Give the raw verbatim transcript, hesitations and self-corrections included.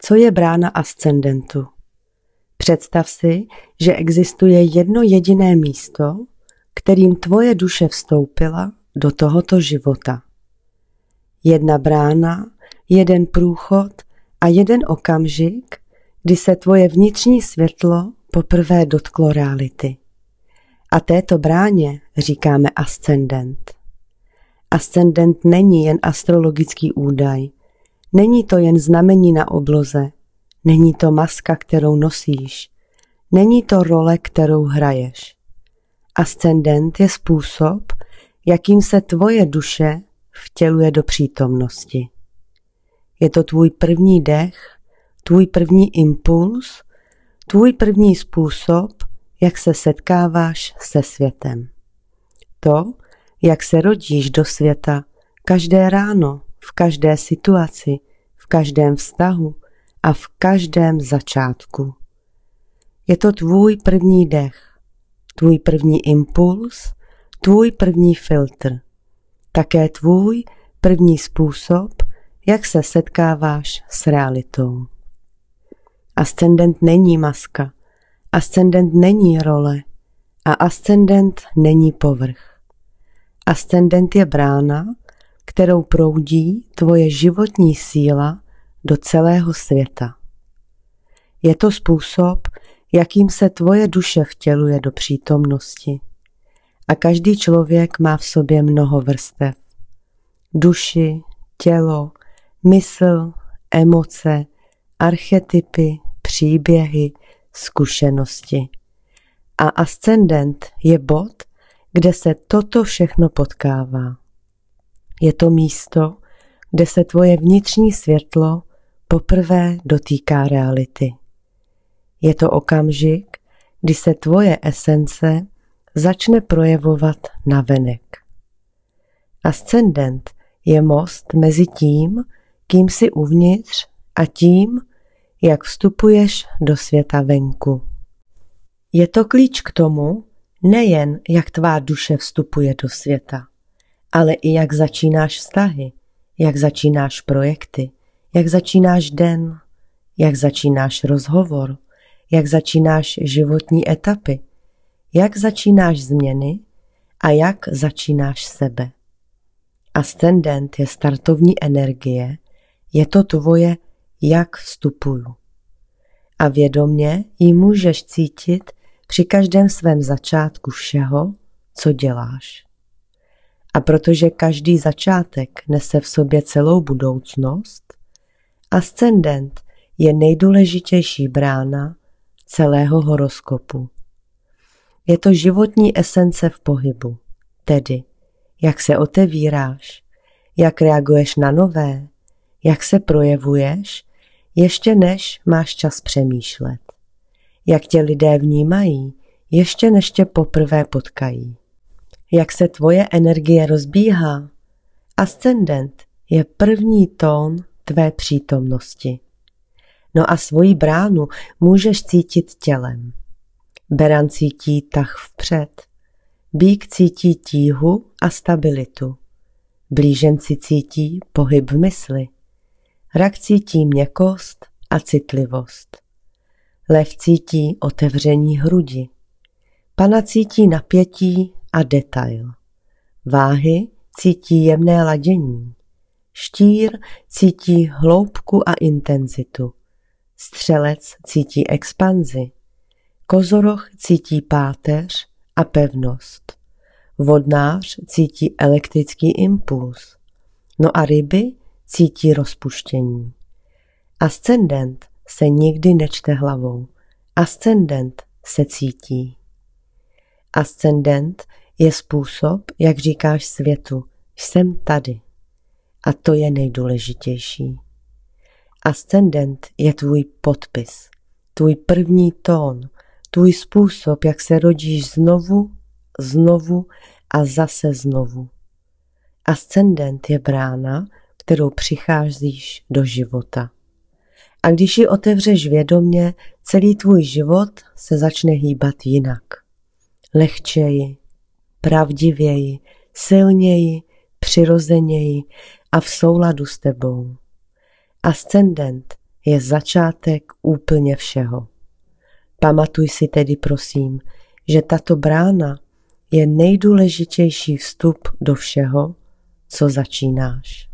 Co je brána ascendentu? Představ si, že existuje jedno jediné místo, kterým tvoje duše vstoupila do tohoto života. Jedna brána, jeden průchod a jeden okamžik, kdy se tvoje vnitřní světlo poprvé dotklo reality. A této bráně říkáme ascendent. Ascendent není jen astrologický údaj, není to jen znamení na obloze, není to maska, kterou nosíš, není to role, kterou hraješ. Ascendent je způsob, jakým se tvoje duše vtěluje do přítomnosti. Je to tvůj první dech, tvůj první impuls, tvůj první způsob, jak se setkáváš se světem. To, jak se rodíš do světa každé ráno, v každé situaci, v každém vztahu a v každém začátku. Je to tvůj první dech, tvůj první impuls, tvůj první filtr, také tvůj první způsob, jak se setkáváš s realitou. Ascendent není maska, ascendent není role a ascendent není povrch. Ascendent je brána, kterou proudí tvoje životní síla do celého světa. Je to způsob, jakým se tvoje duše vtěluje do přítomnosti. A každý člověk má v sobě mnoho vrstev. Duši, tělo, mysl, emoce, archetypy, příběhy, zkušenosti. A ascendent je bod, kde se toto všechno potkává. Je to místo, kde se tvoje vnitřní světlo poprvé dotýká reality. Je to okamžik, kdy se tvoje esence začne projevovat navenek. Ascendent je most mezi tím, kým jsi uvnitř a tím, jak vstupuješ do světa venku. Je to klíč k tomu, nejen jak tvá duše vstupuje do světa, ale i jak začínáš vztahy, jak začínáš projekty, jak začínáš den, jak začínáš rozhovor, jak začínáš životní etapy, jak začínáš změny a jak začínáš sebe. Ascendent je startovní energie, je to tvoje jak vstupuju. A vědomě ji můžeš cítit při každém svém začátku všeho, co děláš. A protože každý začátek nese v sobě celou budoucnost, ascendent je nejdůležitější brána celého horoskopu. Je to životní esence v pohybu, tedy jak se otevíráš, jak reaguješ na nové, jak se projevuješ, ještě než máš čas přemýšlet. Jak tě lidé vnímají, ještě než tě poprvé potkají. Jak se tvoje energie rozbíhá. Ascendent je první tón tvé přítomnosti. No a svoji bránu můžeš cítit tělem. Beran cítí tah vpřed. Býk cítí tíhu a stabilitu. Blíženci cítí pohyb v mysli. Rak cítí měkkost a citlivost. Lev cítí otevření hrudi. Pana cítí napětí a detail. Váhy cítí jemné ladění. Štír cítí hloubku a intenzitu. Střelec cítí expanzi. Kozoroch cítí páteř a pevnost. Vodnář cítí elektrický impuls. No a ryby cítí rozpuštění. Ascendent se nikdy nečte hlavou. Ascendent se cítí. Ascendent je způsob, jak říkáš světu, jsem tady. A to je nejdůležitější. Ascendent je tvůj podpis, tvůj první tón, tvůj způsob, jak se rodíš znovu, znovu a zase znovu. Ascendent je brána, kterou přicházíš do života. A když ji otevřeš vědomě, celý tvůj život se začne hýbat jinak. Lehčeji, pravdivěji, silněji, přirozeněji a v souladu s tebou. Ascendent je začátek úplně všeho. Pamatuj si tedy prosím, že tato brána je nejdůležitější vstup do všeho, co začínáš.